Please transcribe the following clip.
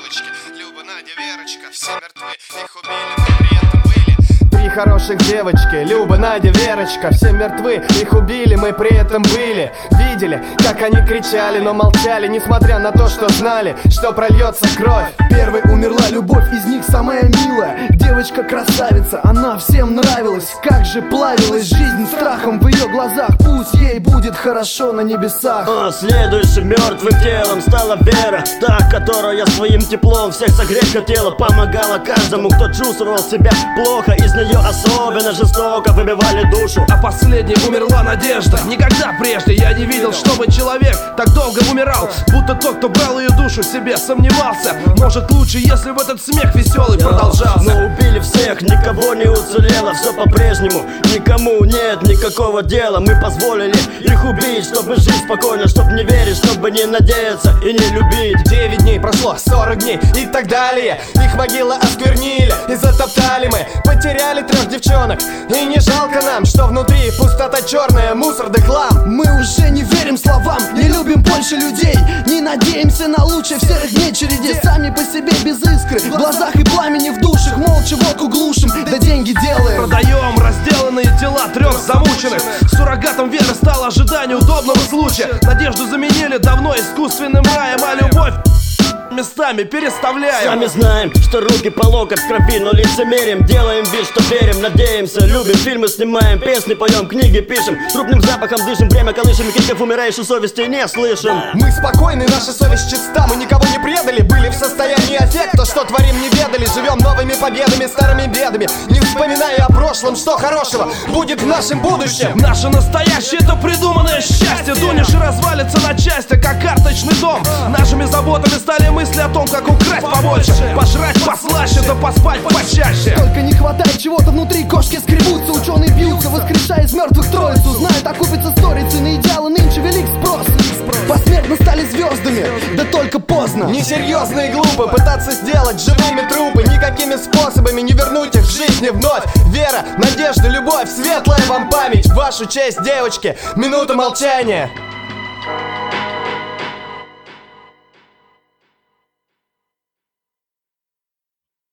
девочки, Люба, Надя, Верочка, все мертвы, их убили, мы при этом были. Три хороших девочки, Люба, Надя, Верочка, все мертвы, их убили, мы при этом были. Видели, как они кричали, но молчали, несмотря на то, что знали, что прольется кровь. Первой умерла любовь, из них самая милая. Девочка красавица, она всем нравилась. Как же плавилась жизнь страхом в ее глазах. Пусть ей будет хорошо на небесах. Следующим мертвым телом стала Вера, та, которая своим теплом всех согреть хотела. Помогала каждому, кто чувствовал себя плохо. Из нее особенно жестоко выбивали душу. А последней умерла Надежда. Никогда прежде я не видел, чтобы человек так долго умирал. Будто тот, кто брал ее душу себе, сомневался. Может лучше, если бы этот смех веселый продолжался. Но убили всех, никого не уцелело. Все по-прежнему, никому нет никакого дела. Мы позволили их убить, чтобы жить спокойно, чтобы не верить, чтобы не надеяться и не любить. 9 дней прошло, 40 дней и так далее. Их могилы осквернили и затоптали мы. Потеряли 3 девчонок, и не жалко нам, что внутри пустота черная, мусор да хлам. Мы уже не верим словам, не любим больше людей. Не надеемся на лучшее в серых дней череде. Сами по себе без искры, в глазах и пламени в душах. Молча водку глушим, да деньги делаем. Продаем разделанные тела 3 замученных. Суррогатом веры стало ожидание удобного случая. Надежду заменили давно искусственным раем, а любовь местами переставляем. Сами знаем, что руки по локоть в крови, но лицемерим. Делаем вид, что верим, надеемся, любим. Фильмы снимаем, песни поем, книги пишем. Трупным запахом дышим, время колышем. И криков умирающей совести не слышим. Мы спокойны, наша совесть чиста. Мы никого не предали, были в состоянии аффекта. Что творим, не ведали, живем новыми победами, старыми бедами. Не вспоминая о прошлом, что хорошего будет в нашем будущем. Наше настоящее — это придуманное счастье. Дунешь и развалится на части, как карточный дом. Нашими заботами стали мысли о том, как украсть побольше, пожрать послаще, да поспать почаще. Только не хватает чего-то внутри, кошки скребутся, ученые бьются, воскрешая из мертвых троицу. Знают, окупится сторицей, на идеалы нынче велик спрос. Посмертно стали звездами, да только поздно. Несерьезно и глупо пытаться сделать живыми трупы. Никакими способами не вернуть их в жизни вновь. Вера, надежда, любовь, светлая вам память. В вашу честь, девочки, минута молчания.